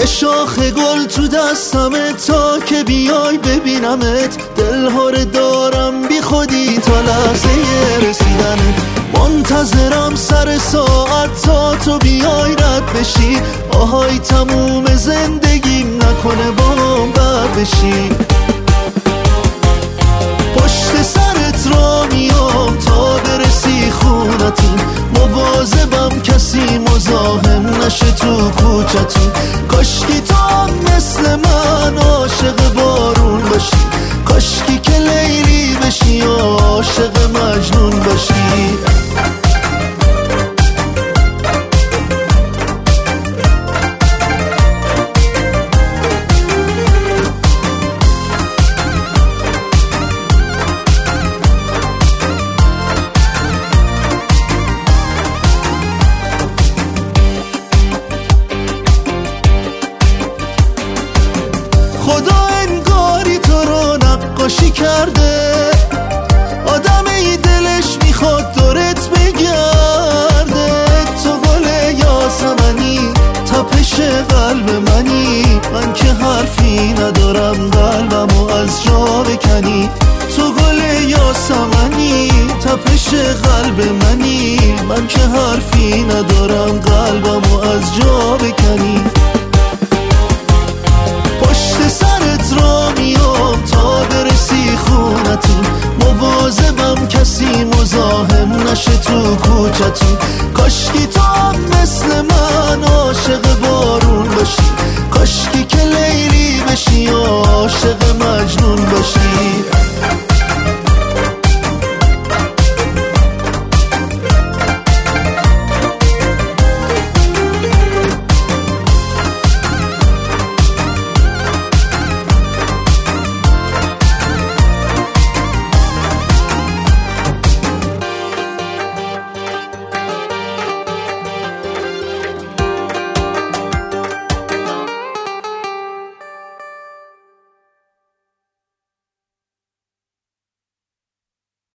شاخ گل تو دستمه تا که بیای ببینمت، دلهاره دارم بی خودی تا لحظه رسیدنت. منتظرم سر ساعت تا تو بیای رد بشی، آهای تموم زندگیم نکنه بام بد بشی. پشت سرت را میام تا برسی خونتون، مواظبم کسی مزاحم نشه تو کوچتون. کاشکی تو هم مثل من عاشق بارون باشی، کاشکی که لیلی بشی عاشق مجنون باشی. خدا انگاری تو رو نقاشی کرده، آدمی دلش میخواد دورت بگرده. تو گل یاسمنی، تپش قلب منی، من که حرفی ندارم قلبمو از جا بکنی. تو گل یاسمنی، تپش قلب منی، من که حرفی ندارم قلبمو از جا بکنی. پشت سرت را میام تا برسی خونتون، مواظبم کسی مزاحم نشه تو کوچتون. کاشکی تو هم مثل من عاشق